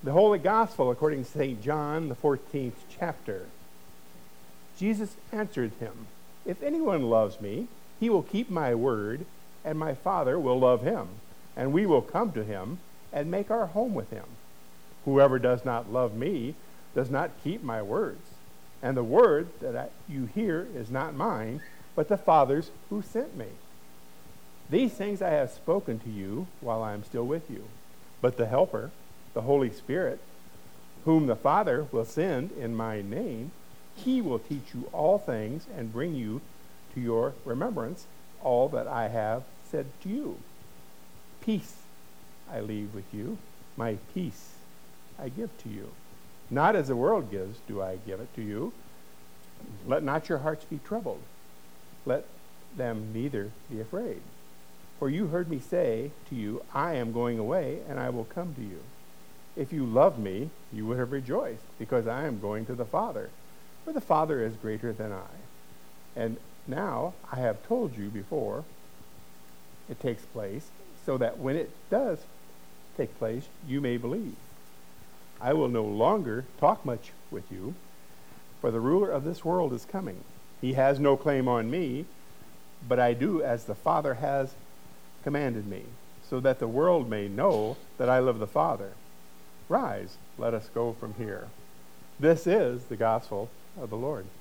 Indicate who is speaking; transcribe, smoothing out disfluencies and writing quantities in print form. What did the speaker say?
Speaker 1: The Holy Gospel according to St. John, the 14th chapter. Jesus answered him, "If anyone loves me, he will keep my word, and my Father will love him, and we will come to him and make our home with him. Whoever does not love me does not keep my words. And the word that you hear is not mine, but the Father's who sent me. These things I have spoken to you while I am still with you. But the Helper, the Holy Spirit, whom the Father will send in my name, he will teach you all things and bring you to your remembrance all that I have said to you. Peace I leave with you, my peace I give to you. Not as the world gives do I give it to you. Let not your hearts be troubled. Let them neither be afraid. For you heard me say to you, I am going away, and I will come to you. If you loved me, you would have rejoiced, because I am going to the Father, for the Father is greater than I. And now I have told you before it takes place, so that when it does take place, you may believe. I will no longer talk much with you, for the ruler of this world is coming. He has no claim on me, but I do as the Father has commanded me, so that the world may know that I love the Father. Rise, let us go from here. This is the gospel of the Lord.